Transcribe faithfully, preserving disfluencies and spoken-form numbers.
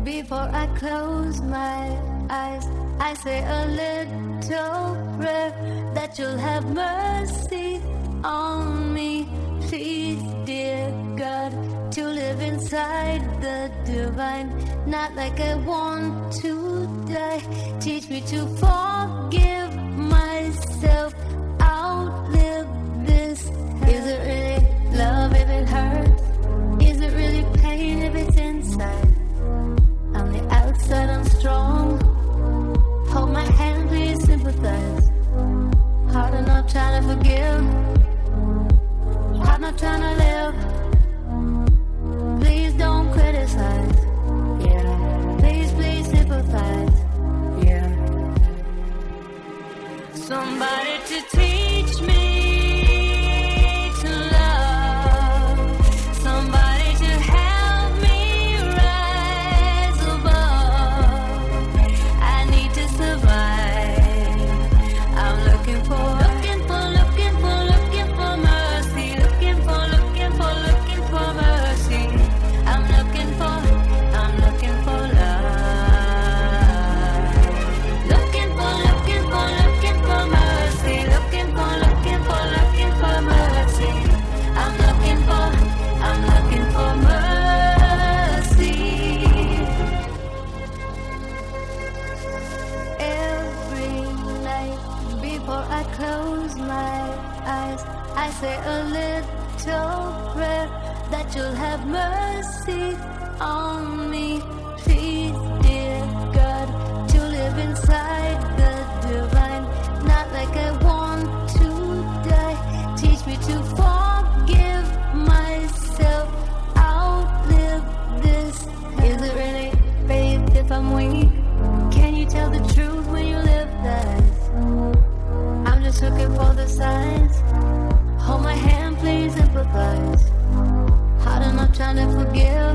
Before I close my eyes, I say a little prayer that you'll have mercy on me. Please, dear God, to live inside the divine, not like I want to die. Teach me to forgive myself, outlive this. Is it really love if it hurts? Is it really pain if it's inside? On the outside I'm strong. Hold my hand, please sympathize. Hard enough trying to forgive, hard enough trying to live. Please don't criticize. Yeah, please, please sympathize. Yeah. Somebody to teach me to love. Somebody to help me rise above. I need to survive. I'm looking for, looking for, looking for, looking for mercy. Looking for, looking for, looking for mercy. I'm looking for, I'm looking for love. Looking for, looking for, looking for mercy. Looking for, looking for, looking for mercy. I'm looking for, I'm looking for mercy. Every night before I close my eyes, I say a little prayer that you'll have mercy on me. Please, dear God, to live inside the divine, not like I want to die. Teach me to forgive myself, outlive this. Is it really faith if I'm weak? Can you tell the truth when you live lies? I'm just looking for the signs. Hold my hand, please empathize. Hard enough trying to forgive,